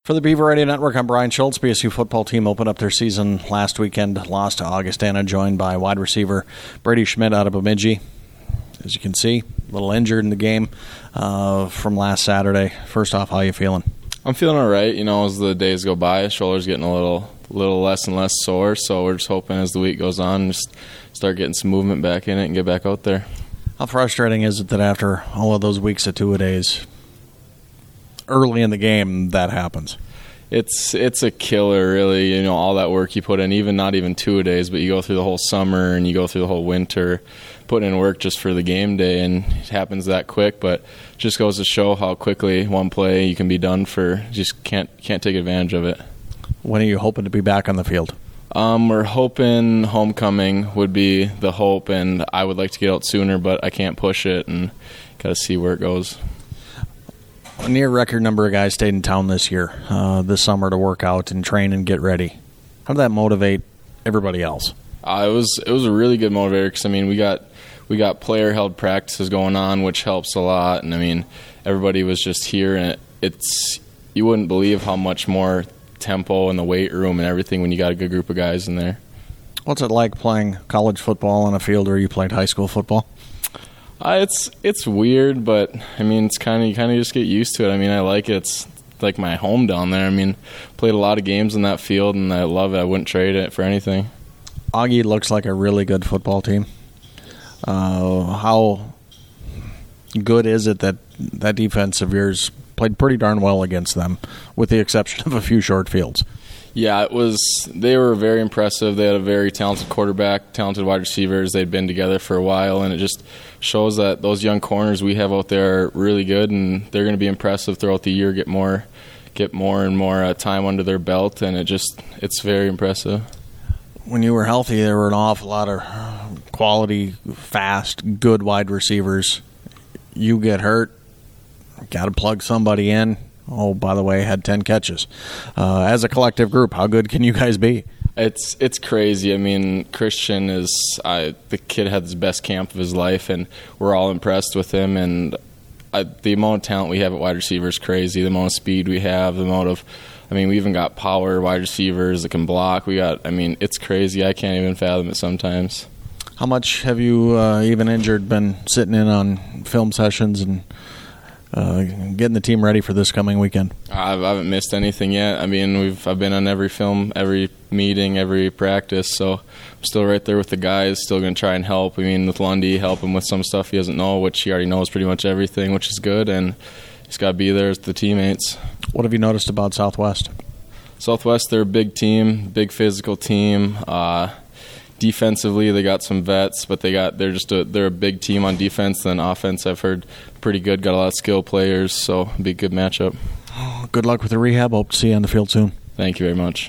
For the Beaver Radio Network, I'm Brian Schultz. BSU football team opened up their season last weekend, lost to Augustana, joined by wide receiver Brady Schmidt out of Bemidji. As you can see, a little injured in the game from last Saturday. First off, how are you feeling? I'm feeling all right. As the days go by, shoulder's getting a little less and less sore, so we're just hoping as the week goes on, just start getting some movement back in it and get back out there. How frustrating is it that after all of those weeks of two-a-days, early in the game, that happens? It's a killer, really. All that work you put in, not even two-a-days, but you go through the whole summer and you go through the whole winter, putting in work just for the game day, and it happens that quick. But it just goes to show how quickly one play you can be done for. Just can't take advantage of it. When are you hoping to be back on the field? We're hoping homecoming would be the hope, and I would like to get out sooner, but I can't push it, and got to see where it goes. A near record number of guys stayed in town this summer to work out and train and get ready. How did that motivate everybody else? It was a really good motivator because we got player held practices going on, which helps a lot, and everybody was just here, and it's you wouldn't believe how much more tempo in the weight room and everything when you got a good group of guys in there. What's it like playing college football on a field where you played high school football? It's weird, but it's kind of you just get used to it. I like it. It's like my home down there. Played a lot of games in that field, and I love it. I wouldn't trade it for anything. Augie looks like a really good football team. How good is it that defense of yours played pretty darn well against them, with the exception of a few short fields? Yeah, they were very impressive. They had a very talented quarterback, talented wide receivers. They'd been together for a while, and it just shows that those young corners we have out there are really good, and they're going to be impressive throughout the year, get more and more time under their belt, and it's very impressive. When you were healthy, there were an awful lot of quality, fast, good wide receivers. You get hurt, got to plug somebody in. Oh, by the way, had 10 catches. As a collective group, how good can you guys be? It's crazy. Christian the kid had his best camp of his life, and we're all impressed with him. And the amount of talent we have at wide receiver is crazy. The amount of speed we have, the amount of, we even got power wide receivers that can block. It's crazy. I can't even fathom it sometimes. How much have you, even injured, been sitting in on film sessions and getting the team ready for this coming weekend? I haven't missed anything yet. I've been on every film, every meeting, every practice, so I'm still right there with the guys, still going to try and help. With Lundy, help him with some stuff he doesn't know, which he already knows pretty much everything, which is good, and he's got to be there with the teammates. What have you noticed about Southwest? Southwest, they're a big team, big physical team. Defensively, they got some vets, but they're a big team on defense. Then offense, I've heard pretty good. Got a lot of skill players, so it'll be a good matchup. Good luck with the rehab. Hope to see you on the field soon. Thank you very much.